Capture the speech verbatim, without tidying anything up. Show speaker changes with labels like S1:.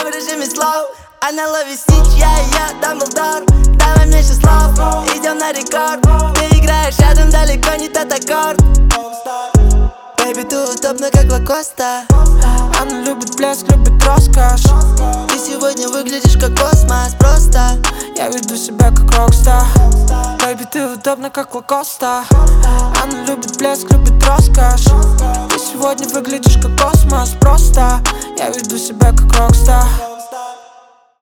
S1: в режиме слов. Она ловит снич, я ее Дамблдор. Давай мне число, идем на рекорд. Ты играешь рядом, далеко не тот аккорд. Бэйби, ты удобна, как Лакоста.
S2: Она любит блеск, любит роскошь.
S1: Ты сегодня выглядишь как космос, просто.
S2: Я веду себя как рокстар. Бэйби, ты удобна, как Лакоста. Она любит блеск, любит роскошь. Ты сегодня выглядишь как космос, просто. Я веду себя как рокстар.